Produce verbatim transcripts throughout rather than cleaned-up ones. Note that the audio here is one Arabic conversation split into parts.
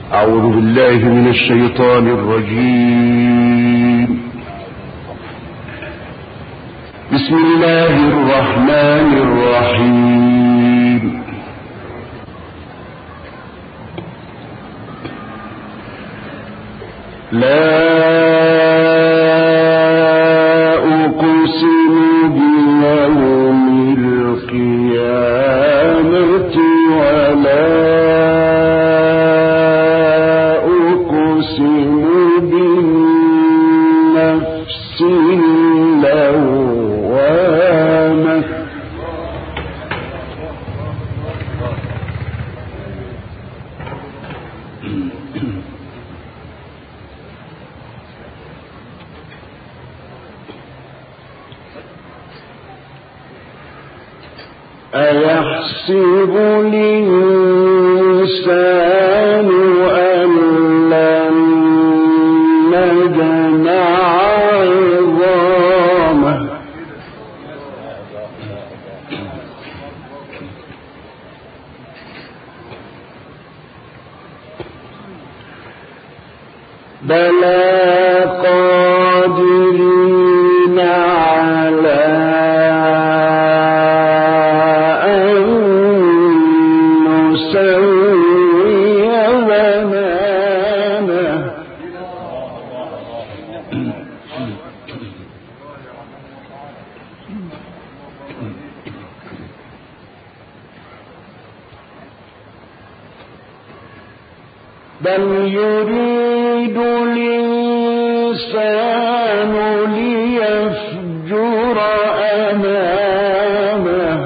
أعوذ بالله من الشيطان الرجيم. بسم الله الرحمن الرحيم. لا أقسم بيوم القيامة ولا أقسم بالنفس اللوامة أيحسب الإنسان أن لن نجمع عظامه بلى قادرين على بل يريد الإنسان ليفجر أمامه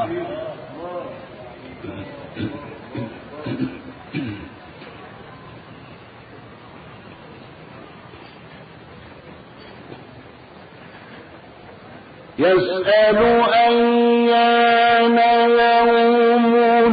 يسأل أيان يوم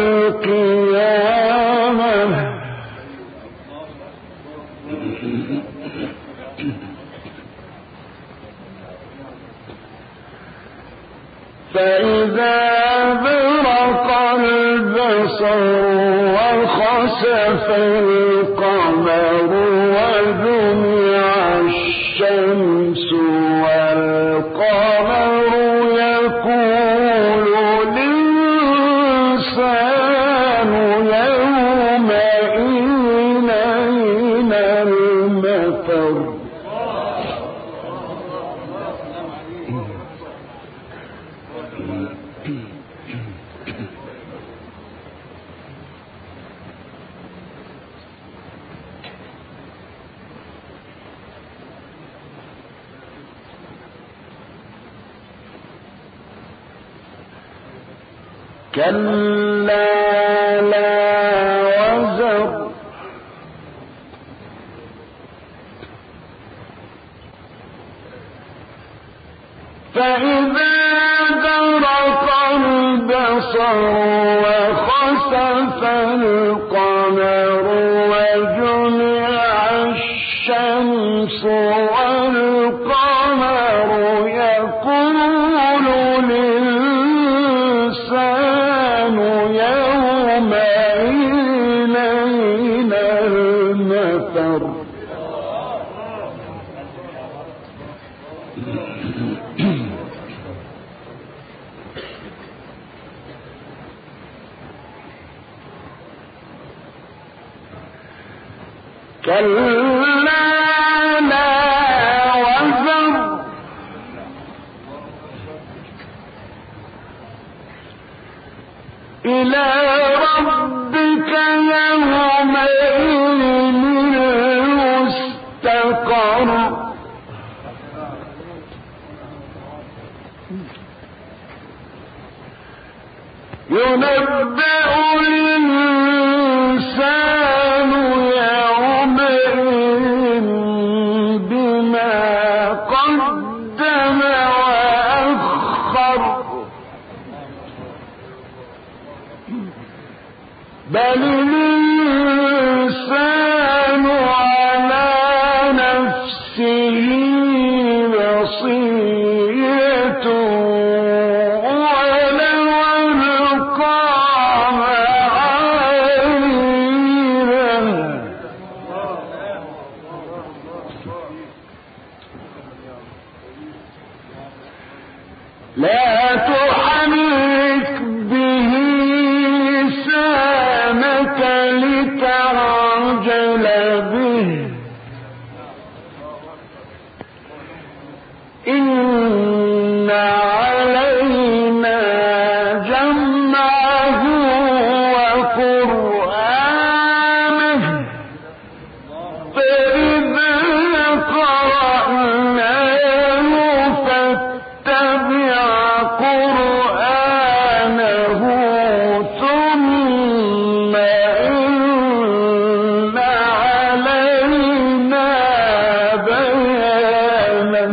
القيامة فإذا برق البصر وخسف القمر وجمع الشمس والقمر يقول الإنسان يومئذ أين المفر كلا لا وزر فإذا برق البصر وخسف القمر وجمع الشمس والقمر يقول الإنسان يومئذ أين المفر كلا لا وزر إلى ربك يومئذ المستقر ينبأ الإنسان يومئذ بما قدم وأخر بل الإنسان على نفسه بصيرة ولو ألقى لتعجل به إن علينا جمعه وقرآنه فإذا قرأناه فاتبع قرآنه ثم إن علينا بيانه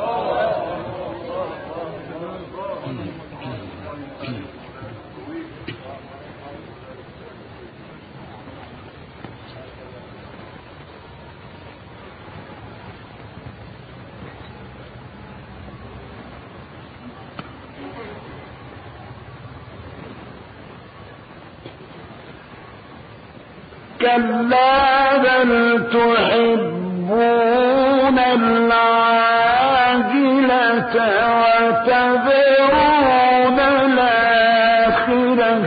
كلا بل تحبون العاجلة وتذرون الآخرة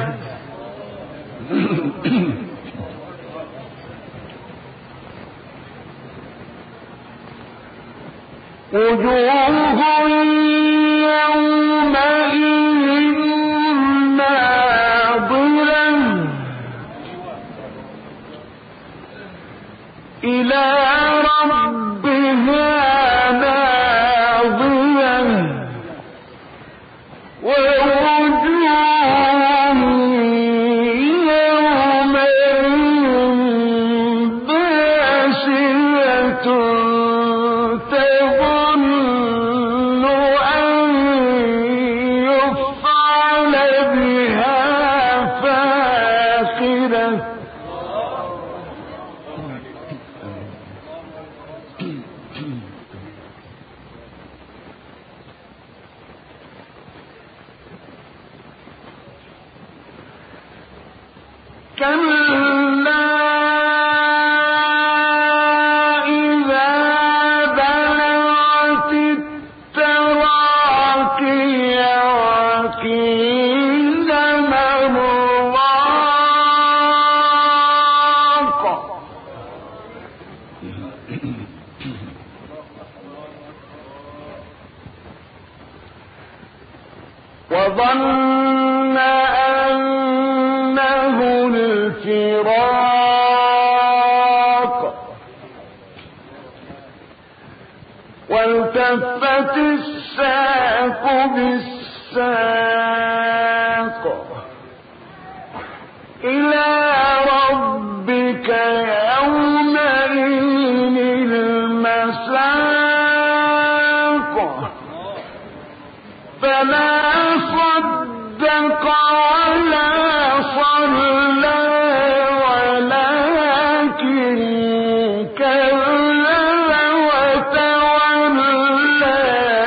وجوه يومئذ ناظرة إلى ربها ناظرة ووجوه يومئذ باسرة تظن أن يفعل بها فاقرة كلا إذا بلغت التراقي وقيل من راق وظن أنه الفراق والتفت الساق بالساق إلى ربك يومئذ المساق فلا صدق ولا صلى ولكن كذب وتولى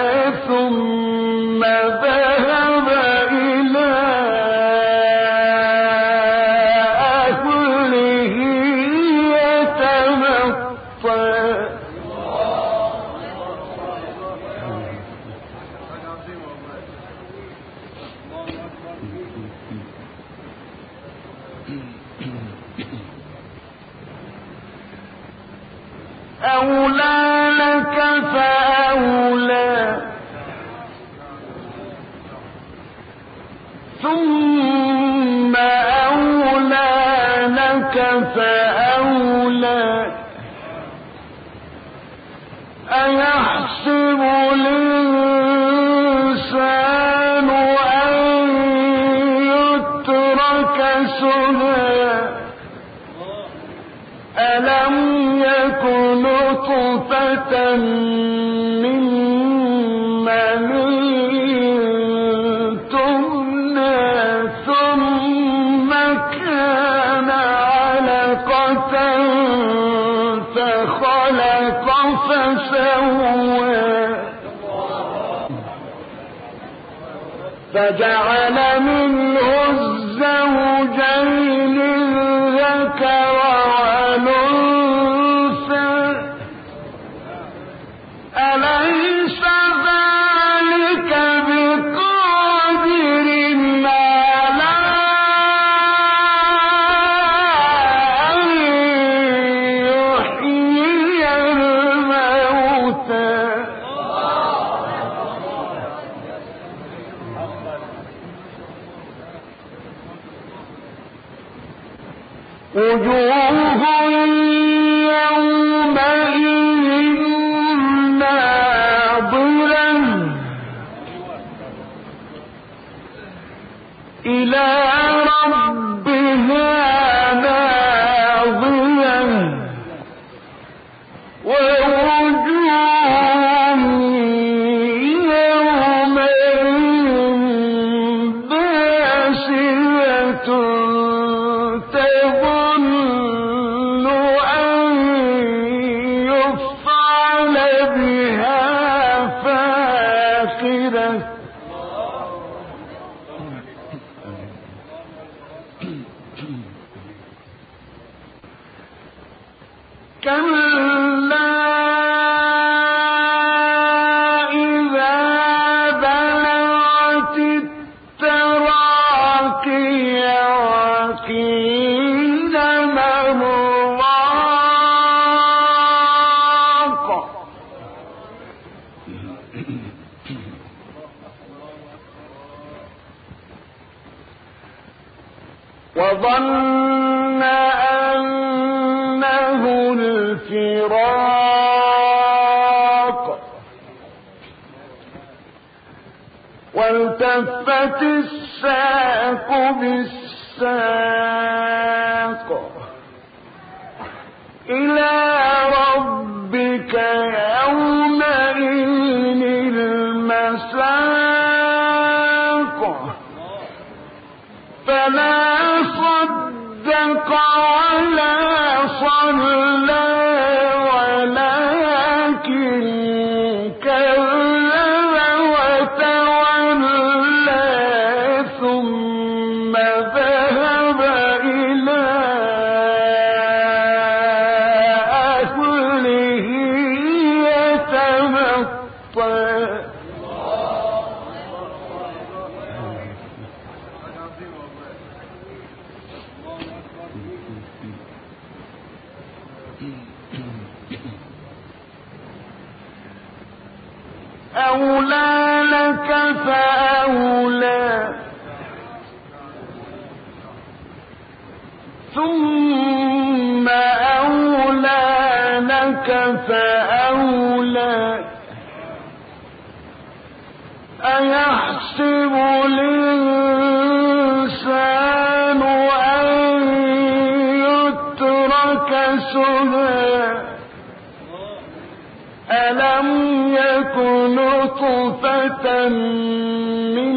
ثم ذهب إلى أهله يتمطى أولى لك فأولى ثم أولى لك فأولى أيحسب الإنسان أن يترك سدى ألم يكن نطفة من مني تمنى ثم كان علقة فخلق فسوى فجعل منه الزوجين الذكر والأنثى أليس ذلك بقادر على أن وظن أنه الفراق والتفت الساق بالساق إلى ربك يومئذ المساق فلا صدق ولا صلى ولكن كذب وتولى ثم ذهب إلى أهله يتمطى. أولى لك فأولى ثم أولى لك فأولى أيحسب الإنسان أن يترك سدى ألم يكن نطفة من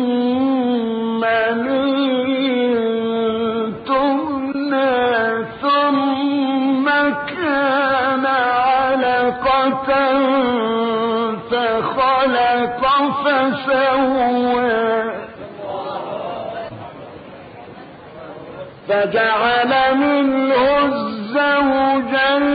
مني تمنى ثم كان علقة فخلق فسوى فجعل منه الزوجين